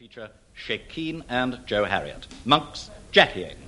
feature Sheikh Keane and Joe Harriott. Monks, Jackie Aiden.